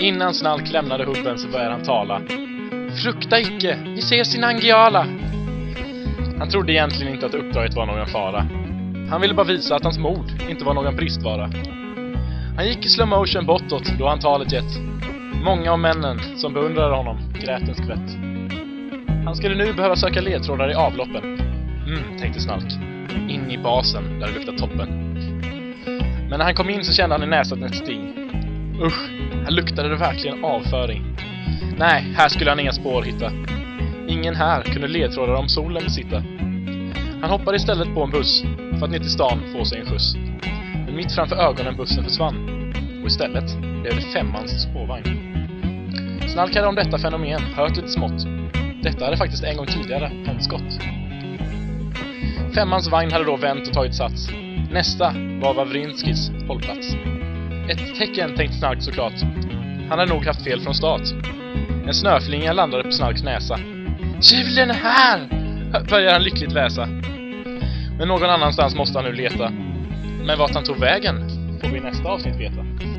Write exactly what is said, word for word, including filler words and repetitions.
Innan Snalk lämnade hubben så började han tala. Frukta icke, vi ses i Nangiala. Han trodde egentligen inte att uppdraget var någon fara. Han ville bara visa att hans mod inte var någon bristvara. Han gick i slow motion bortåt då han talet gett. Många av männen som beundrade honom grät en skvätt. Han skulle nu behöva söka ledtrådar i avloppen. Mm, tänkte Snalk. In i basen där det luktade toppen. Men när han kom in så kände han i näsan ett sting. Usch, här luktade det verkligen avföring. Nej, här skulle han inga spår hitta. Ingen här kunde ledtrådar om solen besitta. Han hoppade istället på en buss för att ner till stan få sig en skjuts. Men mitt framför ögonen bussen försvann. Och istället blev det femmans spårvagn. Snalk hade om detta fenomen hört lite smått. Detta hade faktiskt en gång tidigare hänt skott. Femmans vagn hade då vänt och tagit sats. Nästa var Wawrinskis hållplats. Ett tecken, tänkte Snalk såklart. Han hade nog haft fel från start. En snöflinga landade på Snalks näsa. Tjuven är här! Började han lyckligt väsa. Men någon annanstans måste han nu leta. Men vart han tog vägen får vi i nästa avsnitt veta.